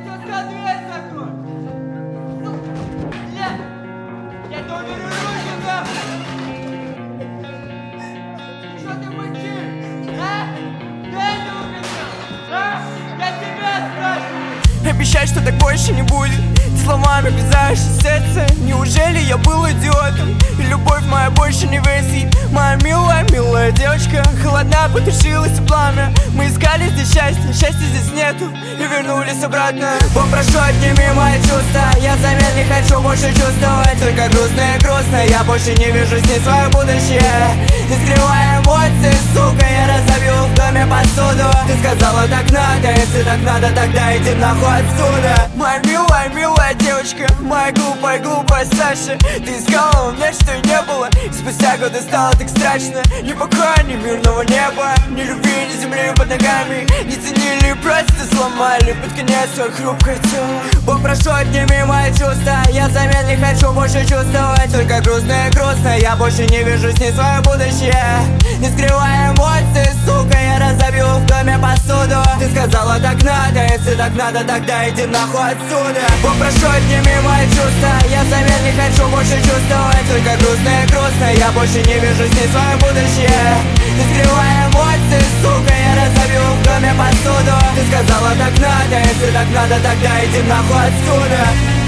сказал, дверь закрой! Бля! Я тебе уберу руки, нахуй! Что ты мычишь? А? Дай это убежал! А? Я тебя спрашиваю! Обещай, что так больше не будет. Ты словами обрезаешь сердце. Неужели я был идиотом? И любовь моя больше не весит. Моя милая, милая девочка холодна, потушилось пламя. Мы искали здесь счастье, счастья здесь нету. И вернулись обратно. Попрошу, отними мои чувства. Я взамен не хочу больше чувствовать. Только грустно и грустно. Я больше не вижу с ней свое будущее. Не скрывая эмоции, сука, я разобью в доме посуду. Ты сказала, так надо, если так надо, тогда иди нахуй отсюда. Моя милая, милая девочка, моя глупая, глупая Саша. Ты искала у меня, что и не было. И спустя годы стало так страшно. Ни покоя, ни мирного неба, ни любви, ни земли под ногами. Не ценили, просто сломали под конец свое хрупкое тело. Попрошу, отними мои чувства. Я взамен не хочу больше чувствовать. Только грустно и грустно. Я больше не вижу с ней свое будущее. Не скрывая эмоции, сука, я разобью в доме посуду. Ты сказала, так надо, если так надо, тогда иди нахуй отсюда. Попрошу, отними мои чувства. Я взамен не хочу больше чувствовать. Только грустно и грустно. Я больше не вижу с ней свое будущее. Не скрывая эмоции, сука, я разобью в доме посуду. Ты сказала, так надо, если так надо, тогда иди нахуй отсюда.